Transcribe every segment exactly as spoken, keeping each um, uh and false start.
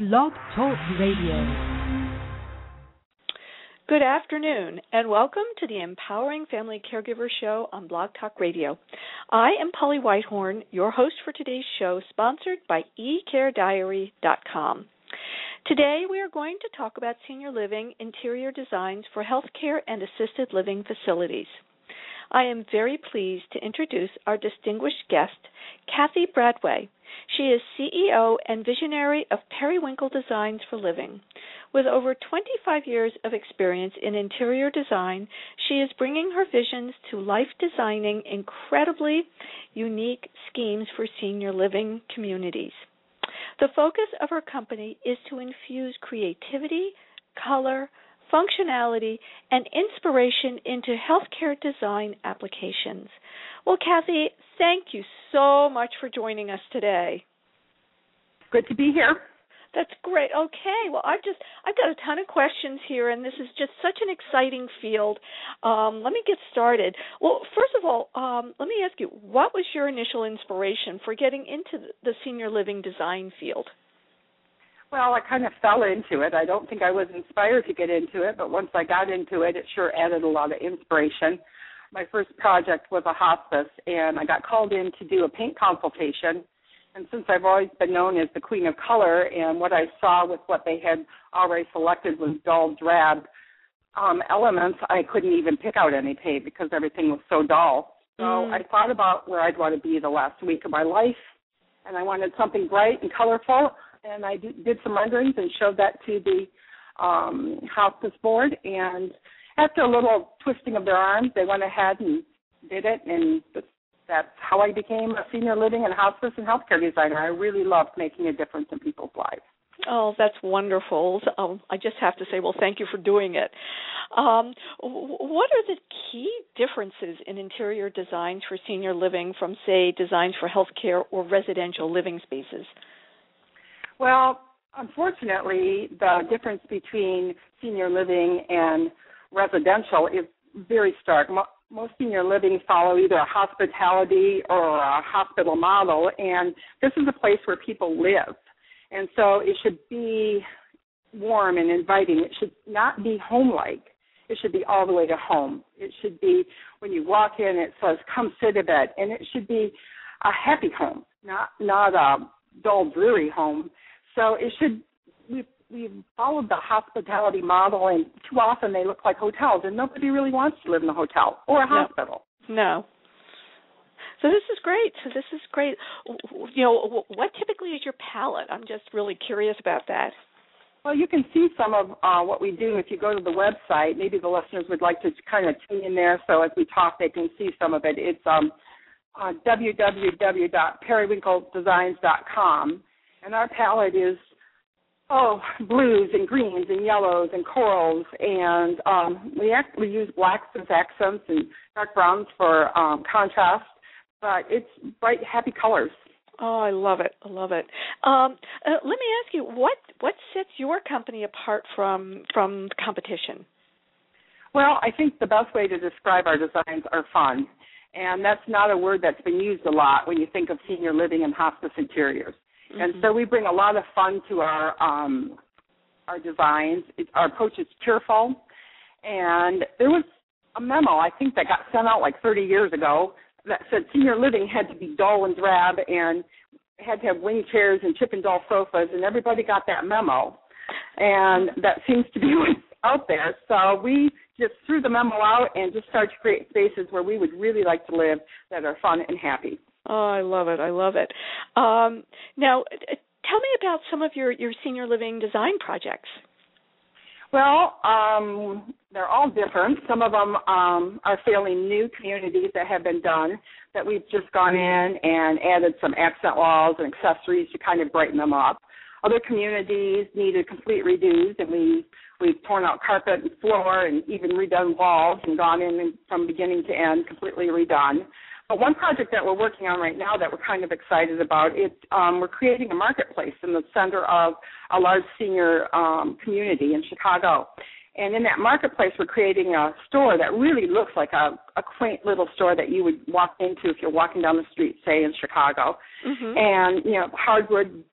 Blog Talk Radio. Good afternoon, and welcome to the Empowering Family Caregiver Show on Blog Talk Radio. I am Polly Whitehorn, your host for today's show, sponsored by e care diary dot com. Today we are going to talk about senior living interior designs for healthcare and assisted living facilities. I am very pleased to introduce our distinguished guest, Kathy Bradway. She is C E O and visionary of Periwinkle Designs for Living. With over twenty-five years of experience in interior design, she is bringing her visions to life, designing incredibly unique schemes for senior living communities. The focus of her company is to infuse creativity, color, functionality, and inspiration into healthcare design applications. Well, Kathy, thank you so much for joining us today. Good to be here. That's great. Okay. Well, I've just I've got a ton of questions here, and this is just such an exciting field. Um, let me get started. Well, first of all, um, let me ask you, what was your initial inspiration for getting into the senior living design field? Well, I kind of fell into it. I don't think I was inspired to get into it, but once I got into it, it sure added a lot of inspiration. My first project was a hospice, and I got called in to do a paint consultation. And since I've always been known as the queen of color, and what I saw with what they had already selected was dull, drab um, elements, I couldn't even pick out any paint because everything was so dull. So mm. I thought about where I'd want to be the last week of my life, and I wanted something bright and colorful. And I did some renderings and showed that to the um, hospice board. And after a little twisting of their arms, they went ahead and did it. And that's how I became a senior living and hospice and healthcare designer. I really loved making a difference in people's lives. Oh, that's wonderful. Um, I just have to say, well, thank you for doing it. Um, what are the key differences in interior designs for senior living from, say, designs for healthcare or residential living spaces? Well, unfortunately, the difference between senior living and residential is very stark. Most senior living follow either a hospitality or a hospital model, and this is a place where people live. And so it should be warm and inviting. It should not be home-like. It should be all the way to home. It should be, when you walk in, it says, come sit a bit. And it should be a happy home, not, not a dull, dreary home. So it should, we've, we've followed the hospitality model, and too often they look like hotels, and nobody really wants to live in a hotel or a no. hospital. No. So this is great. So this is great. You know, what typically is your palette? I'm just really curious about that. Well, you can see some of uh, what we do if you go to the website. Maybe the listeners would like to kind of tune in there, so as we talk, they can see some of it. It's um, uh, w w w dot periwinkle designs dot com. And our palette is, oh, blues and greens and yellows and corals. And um, we actually use blacks as accents and dark browns for um, contrast. But it's bright, happy colors. Oh, I love it. I love it. Um, uh, let me ask you, what, what sets your company apart from, from competition? Well, I think the best way to describe our designs are fun. And that's not a word that's been used a lot when you think of senior living and hospice interiors. And so we bring a lot of fun to our um, our designs. It, our approach is cheerful. And there was a memo, I think, that got sent out like thirty years ago that said senior living had to be dull and drab and had to have wing chairs and chip and dull sofas, and everybody got that memo. And that seems to be what's out there. So we just threw the memo out and just started to create spaces where we would really like to live that are fun and happy. Oh, I love it. I love it. Um, now, tell me about some of your, your senior living design projects. Well, um, they're all different. Some of them um, are fairly new communities that have been done that we've just gone in and added some accent walls and accessories to kind of brighten them up. Other communities needed complete redos, and we, we've torn out carpet and floor and even redone walls and gone in from beginning to end, completely redone. But one project that we're working on right now that we're kind of excited about, it, um, we're creating a marketplace in the center of a large senior um, community in Chicago. And in that marketplace, we're creating a store that really looks like a, a quaint little store that you would walk into if you're walking down the street, say, in Chicago. Mm-hmm. And, you know, hardwood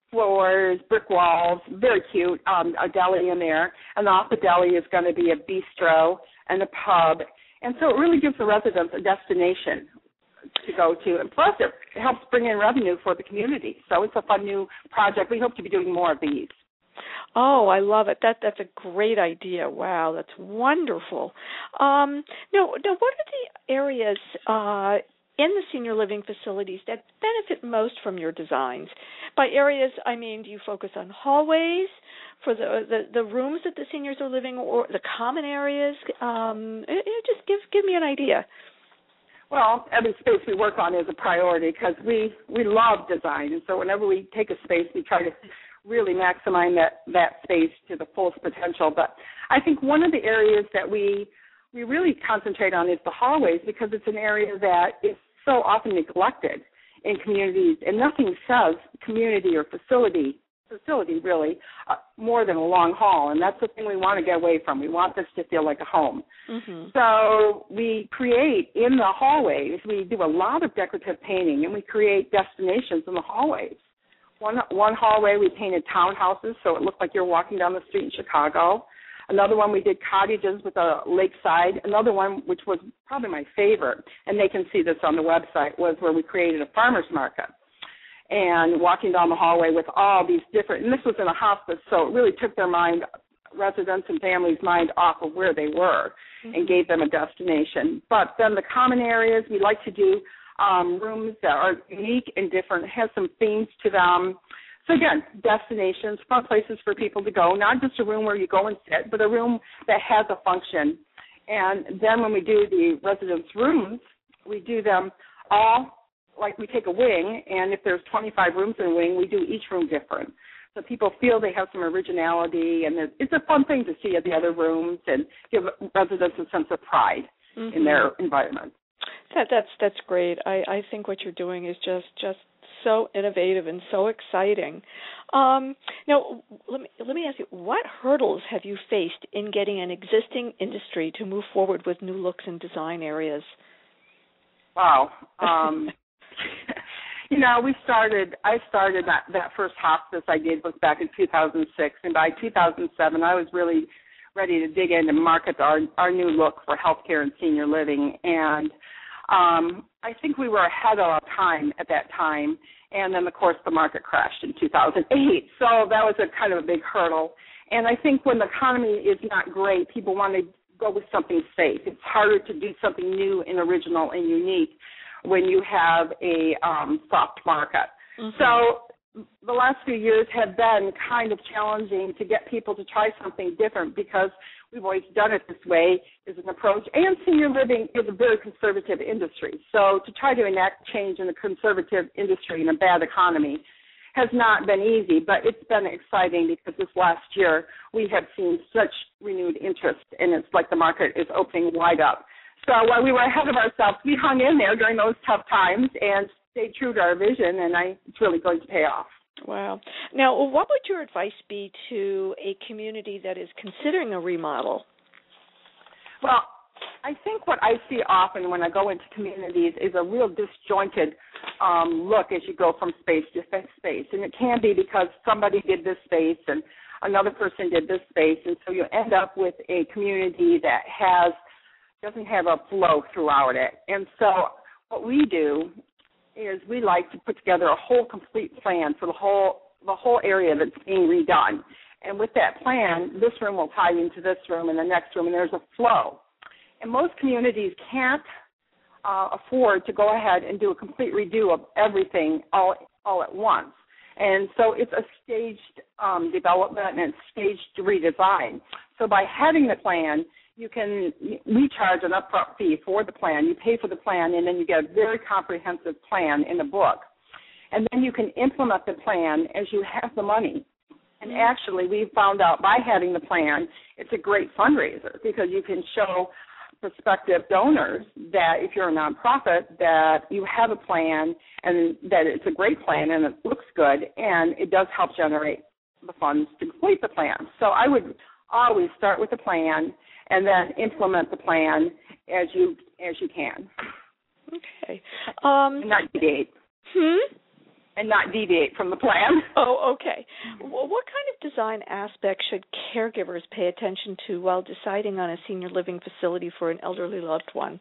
floors, brick walls, very cute, um, a deli in there. And off the deli is going to be a bistro and a pub. And so it really gives the residents a destination to go to. And plus, it helps bring in revenue for the community. So it's a fun new project. We hope to be doing more of these. Oh, I love it. That that's a great idea. Wow, that's wonderful. Um, now, now, what are the areas uh, in the senior living facilities that benefit most from your designs? By areas, I mean, do you focus on hallways for the the, the rooms that the seniors are living, or the common areas? Um, it, it just give give me an idea. Well, every space we work on is a priority because we, we love design. And so whenever we take a space, we try to really maximize that, that space to the fullest potential. But I think one of the areas that we we really concentrate on is the hallways because it's an area that is so often neglected in communities, and nothing says community or facility, facility really, uh, more than a long hall, and that's the thing we want to get away from. We want this to feel like a home. Mm-hmm. So we create in the hallways, we do a lot of decorative painting, and we create destinations in the hallways. One, one hallway we painted townhouses, so it looked like you're walking down the street in Chicago. Another one we did cottages with a lakeside. Another one, which was probably my favorite, and they can see this on the website, was where we created a farmer's market. And walking down the hallway with all these different, and this was in a hospice, so it really took their mind, residents and families' mind off of where they were mm-hmm. and gave them a destination. But then the common areas, we like to do um, rooms that are unique and different, have some themes to them. So again, destinations, fun places for people to go, not just a room where you go and sit, but a room that has a function. And then when we do the residents' rooms, we do them all, like we take a wing, and if there's twenty-five rooms in a wing, we do each room different. So people feel they have some originality, and it's a fun thing to see at the other rooms and give residents a sense of pride mm-hmm. in their environment. That, that's that's great. I, I think what you're doing is just, just so innovative and so exciting. Um, now, let me let me ask you, what hurdles have you faced in getting an existing industry to move forward with new looks and design areas? Wow. Um, you know, we started, I started that, that first hospice I did was back in two thousand six, and by two thousand seven I was really ready to dig in and market our, our new look for healthcare and senior living. And um, I think we were ahead of our time at that time. And then, of course, the market crashed in two thousand eight. So that was a kind of a big hurdle. And I think when the economy is not great, people want to go with something safe. It's harder to do something new and original and unique when you have a um, soft market. Mm-hmm. So the last few years have been kind of challenging to get people to try something different because we've always done it this way is an approach. And senior living is a very conservative industry. So to try to enact change in a conservative industry in a bad economy has not been easy, but it's been exciting because this last year we have seen such renewed interest, and it's like the market is opening wide up. So while we were ahead of ourselves, we hung in there during those tough times and stayed true to our vision, and I, it's really going to pay off. Wow. Now, what would your advice be to a community that is considering a remodel? Well, I think what I see often when I go into communities is a real disjointed um, look as you go from space to space. And it can be because somebody did this space and another person did this space, and so you end up with a community that has doesn't have a flow throughout it. And so what we do is we like to put together a whole complete plan for the whole the whole area that's being redone. And with that plan, this room will tie into this room and the next room, and there's a flow. And most communities can't uh, afford to go ahead and do a complete redo of everything all all at once. And so it's a staged um, development and staged redesign. So by having the plan, you can, we charge an upfront fee for the plan. You pay for the plan, and then you get a very comprehensive plan in the book. And then you can implement the plan as you have the money. And actually, we've found out by having the plan, it's a great fundraiser because you can show prospective donors that if you're a nonprofit, that you have a plan and that it's a great plan and it looks good, and it does help generate the funds to complete the plan. So I would always start with the plan and then implement the plan as you as you can. Okay. Um, and not deviate. Hmm? and not deviate from the plan. Oh, okay. Well, what kind of design aspects should caregivers pay attention to while deciding on a senior living facility for an elderly loved one?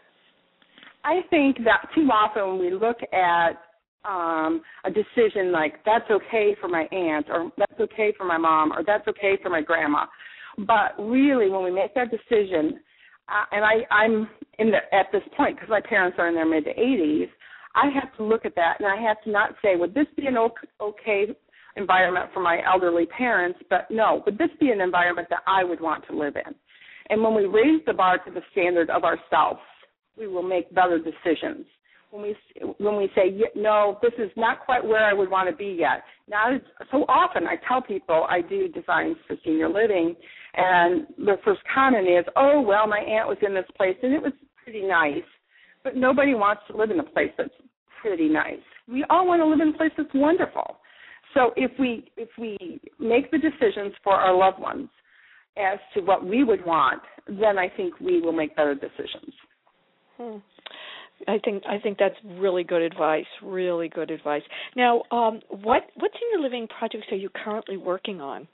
I think that too often we look at um, a decision like that's okay for my aunt, or that's okay for my mom, or that's okay for my grandma. But really, when we make that decision, uh, and I, I'm in the, at this point because my parents are in their mid eighties, I have to look at that, and I have to not say, would this be an okay environment for my elderly parents? But no, would this be an environment that I would want to live in? And when we raise the bar to the standard of ourselves, we will make better decisions. When we when we say, no, this is not quite where I would want to be yet. Now, so often I tell people I do designs for senior living, and the first comment is, oh, well, my aunt was in this place, and it was pretty nice. But nobody wants to live in a place that's pretty nice. We all want to live in a place that's wonderful. So if we if we make the decisions for our loved ones as to what we would want, then I think we will make better decisions. Hmm. I think I think that's really good advice. Really good advice. Now, um, what what senior living projects are you currently working on?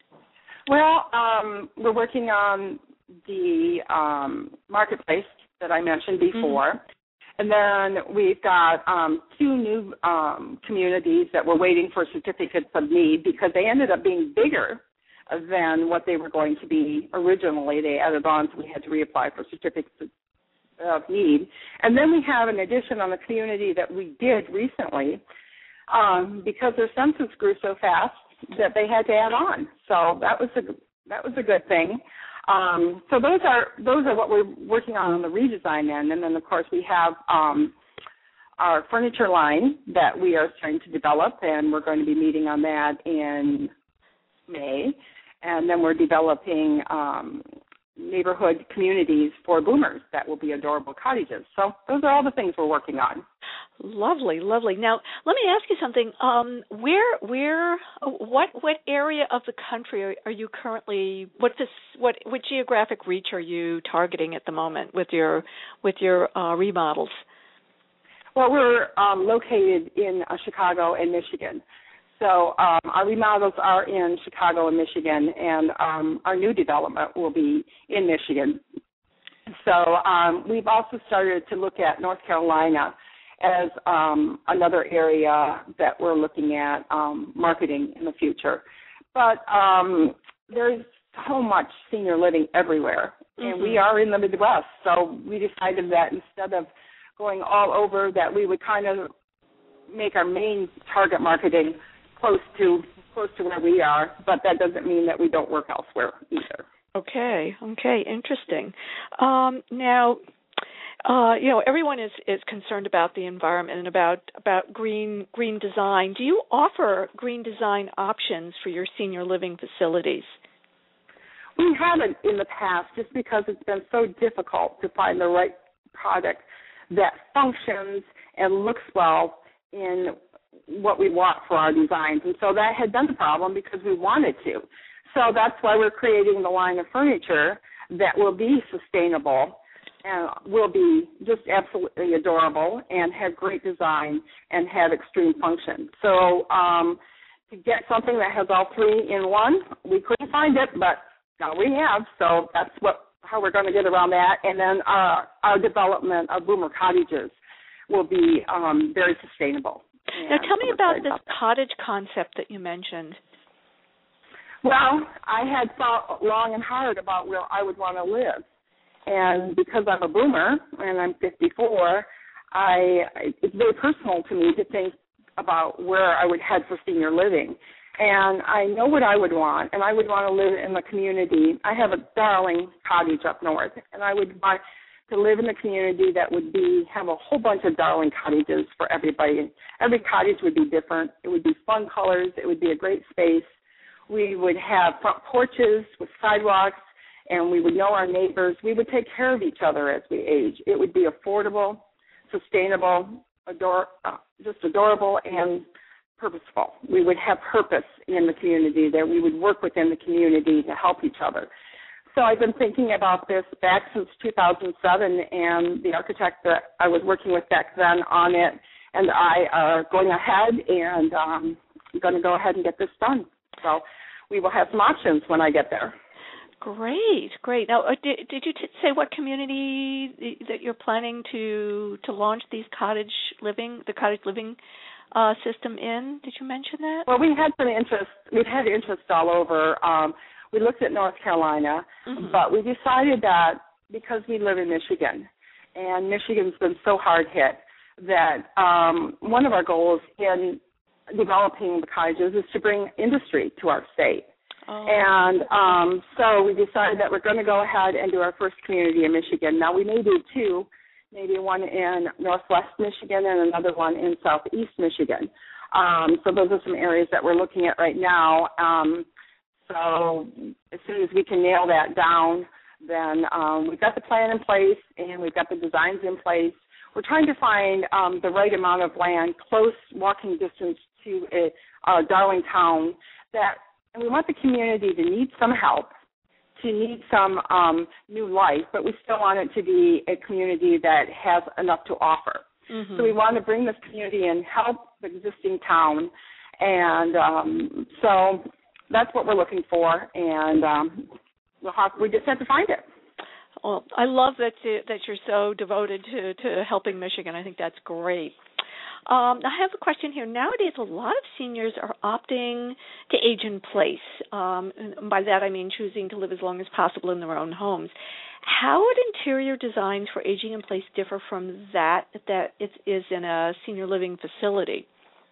Well, um, we're working on the um, marketplace that I mentioned before, mm-hmm. and then we've got um, two new um, communities that we're waiting for certificates of need because they ended up being bigger than what they were going to be originally. They added on, so we had to reapply for certificates of need. And then we have an addition on the community that we did recently um, because their census grew so fast that they had to add on. So that was a that was a good thing. Um, so those are those are what we're working on on the redesign end. And then, of course, we have um, our furniture line that we are starting to develop, and we're going to be meeting on that in May. And then we're developing um, neighborhood communities for boomers that will be adorable cottages. So those are all the things we're working on. Lovely, lovely. Now, let me ask you something. Um, where, where, what, what area of the country are, are you currently? What this, what, what geographic reach are you targeting at the moment with your, with your uh, remodels? Well, we're um, located in uh, Chicago and Michigan. So um, our remodels are in Chicago and Michigan, and um, our new development will be in Michigan. So um, we've also started to look at North Carolina as um, another area that we're looking at um, marketing in the future. But um, there's so much senior living everywhere, mm-hmm. and we are in the Midwest, so we decided that instead of going all over, that we would kind of make our main target marketing close to close to where we are, but that doesn't mean that we don't work elsewhere either. Okay, okay, interesting. Um, now, uh, you know, everyone is, is concerned about the environment and about, about green green design. Do you offer green design options for your senior living facilities? We haven't in the past just because it's been so difficult to find the right product that functions and looks well in what we want for our designs. And so that had been the problem because we wanted to. So that's why we're creating the line of furniture that will be sustainable and will be just absolutely adorable and have great design and have extreme function. So um, to get something that has all three in one, we couldn't find it, but now we have. So that's what how we're going to get around that. And then our, our development of boomer cottages will be um, very sustainable. Now tell me about this cottage concept that you mentioned. Well, I had thought long and hard about where I would want to live. And because I'm a boomer and I'm fifty-four, I it's very personal to me to think about where I would head for senior living. And I know what I would want, and I would want to live in the community. I have a darling cottage up north, and I would want to live in a community that would be have a whole bunch of darling cottages for everybody. Every cottage would be different. It would be fun colors. It would be a great space. We would have front porches with sidewalks, and we would know our neighbors. We would take care of each other as we age. It would be affordable, sustainable, ador- uh, just adorable, and purposeful. We would have purpose in the community, that we would work within the community to help each other. So I've been thinking about this back since two thousand seven, and the architect that I was working with back then on it and I are going ahead and um, going to go ahead and get this done. So we will have some options when I get there. Great, great. Now, uh, did, did you t- say what community that you're planning to to launch these cottage living, the cottage living uh, system in? Did you mention that? Well, we had some interest. We've had interest all over. Um, we looked at North Carolina, mm-hmm. but we decided that because we live in Michigan, and Michigan's been so hard hit, that um, one of our goals in developing the cottages is to bring industry to our state. Oh. And um, so we decided that we're going to go ahead and do our first community in Michigan. Now, we may do two, maybe one in northwest Michigan and another one in southeast Michigan. Um, so those are some areas that we're looking at right now. Um, so as soon as we can nail that down, then um, we've got the plan in place and we've got the designs in place. We're trying to find um, the right amount of land, close walking distance to a, a Darling town that. And we want the community to need some help, to need some um, new life, but we still want it to be a community that has enough to offer. Mm-hmm. So we want to bring this community and help the existing town. And um, so that's what we're looking for, and um, we'll have, we just have to find it. Well, I love that you, that you're so devoted to, to helping Michigan. I think that's great. Um, I have a question here. Nowadays, a lot of seniors are opting to age in place. Um, and by that, I mean choosing to live as long as possible in their own homes. How would interior designs for aging in place differ from that that it is in a senior living facility?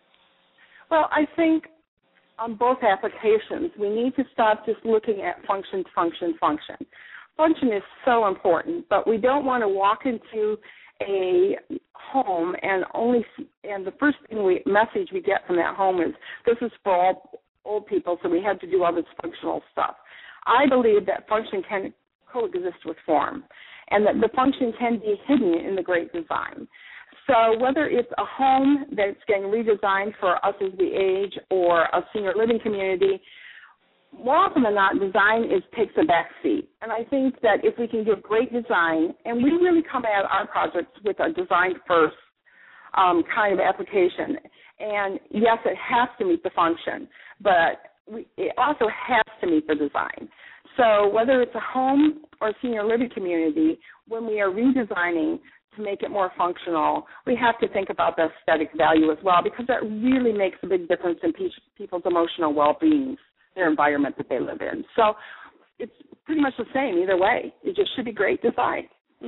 Well, I think on both applications, we need to stop just looking at function, function, function. Function is so important, but we don't want to walk into a home and only and the first thing we message we get from that home is this is for all old people, so we have to do all this functional stuff. I believe that function can coexist with form, and that the function can be hidden in the great design. So whether it's a home that's getting redesigned for us as we age or a senior living community, more often than not, design is takes a back seat. And I think that if we can give great design, and we really come at our projects with a design-first um, kind of application, and yes, it has to meet the function, but we, it also has to meet the design. So whether it's a home or a senior living community, when we are redesigning to make it more functional, we have to think about the aesthetic value as well, because that really makes a big difference in people's emotional well-being, their environment that they live in. So it's pretty much the same either way. It just should be great design.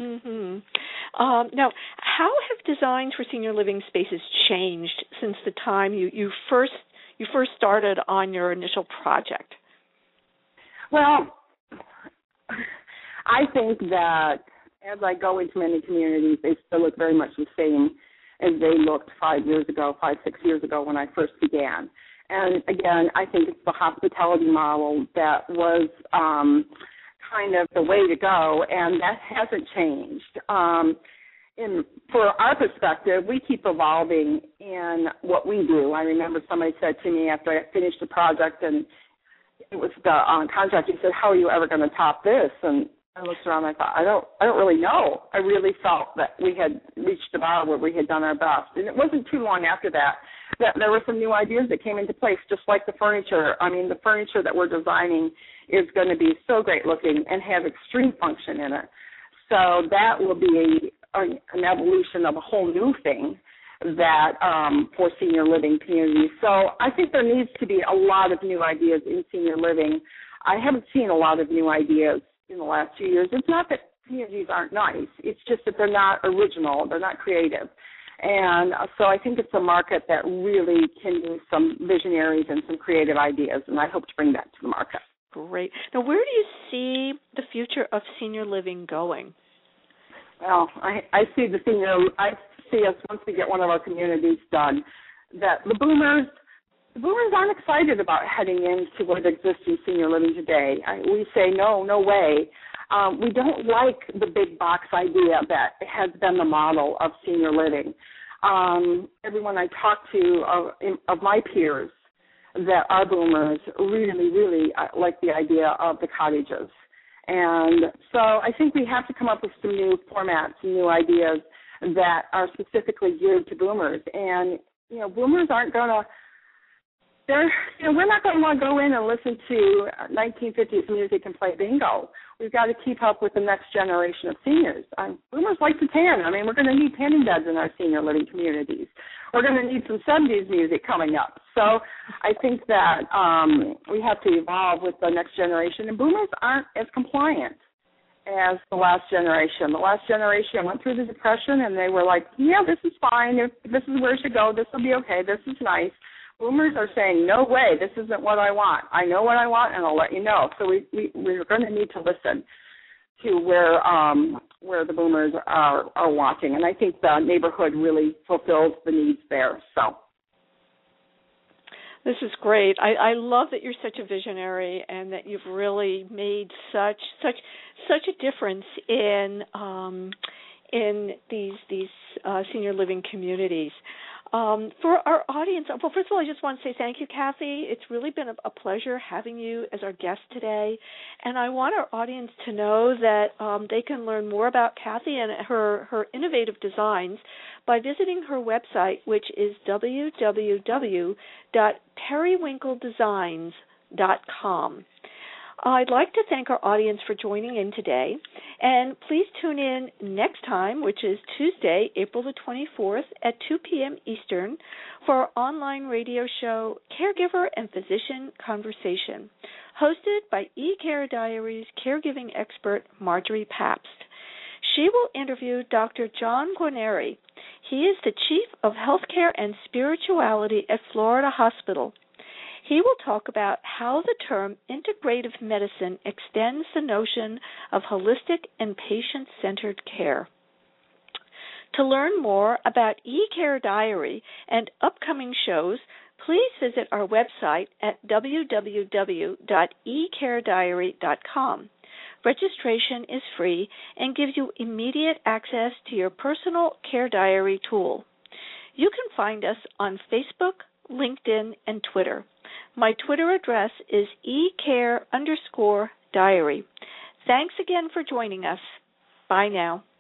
Mm-hmm. Um, now, how have designs for senior living spaces changed since the time you, you first you first started on your initial project? Well, I think that as I go into many communities, they still look very much the same as they looked five years ago, five, six years ago when I first began. And again, I think it's the hospitality model that was um, kind of the way to go, and that hasn't changed. Um, in, for our perspective, we keep evolving in what we do. I remember somebody said to me after I finished the project, and it was the uh, contractor, he said, "How are you ever going to top this?" And I looked around and I thought, I don't, I don't really know. I really felt that we had reached the bar where we had done our best. And it wasn't too long after that that there were some new ideas that came into place, just like the furniture. I mean, the furniture that we're designing is going to be so great looking and have extreme function in it. So that will be a, a, an evolution of a whole new thing that um, for senior living communities. So I think there needs to be a lot of new ideas in senior living. I haven't seen a lot of new ideas in the last few years. It's not that communities aren't nice. It's just that they're not original. They're not creative. And so I think it's a market that really can use some visionaries and some creative ideas, and I hope to bring that to the market. Great. Now, where do you see the future of senior living going? Well, I, I see the senior, I see us once we get one of our communities done, that the boomers, the boomers aren't excited about heading into what exists in senior living today. I, we say, no, no way. Um, we don't like the big box idea that has been the model of senior living. Um, everyone I talk to of, of my peers that are boomers really, really like the idea of the cottages. And so I think we have to come up with some new formats and new ideas that are specifically geared to boomers. And, you know, boomers aren't going to, they're, you know, we're not going to want to go in and listen to nineteen fifties music and play bingo. We've got to keep up with the next generation of seniors. Um, boomers like to tan. I mean, we're going to need tanning beds in our senior living communities. We're going to need some seventies music coming up. So I think that um, we have to evolve with the next generation. And boomers aren't as compliant as the last generation. The last generation went through the Depression, and they were like, yeah, this is fine. If this is where it should go. This will be okay. This is nice. Boomers are saying, no way, this isn't what I want. I know what I want, and I'll let you know. So we, we, we're going to need to listen to where um, where the boomers are, are wanting. And I think the neighborhood really fulfills the needs there. So this is great. I, I love that you're such a visionary and that you've really made such such such a difference in um, in these these uh, senior living communities. Um, for our audience, well, first of all, I just want to say thank you, Kathy. It's really been a, a pleasure having you as our guest today. And I want our audience to know that um, they can learn more about Kathy and her, her innovative designs by visiting her website, which is w w w dot periwinkle designs dot com. I'd like to thank our audience for joining in today, and please tune in next time, which is Tuesday, April the twenty-fourth at two p.m. Eastern, for our online radio show, Caregiver and Physician Conversation, hosted by eCare Diaries caregiving expert Marjorie Pabst. She will interview Doctor John Guarneri. He is the Chief of Healthcare and Spirituality at Florida Hospital. He will talk about how the term integrative medicine extends the notion of holistic and patient-centered care. To learn more about eCare Diary and upcoming shows, please visit our website at w w w dot e care diary dot com. Registration is free and gives you immediate access to your personal care diary tool. You can find us on Facebook, LinkedIn, and Twitter. My Twitter address is ecare underscore diary. Thanks again for joining us. Bye now.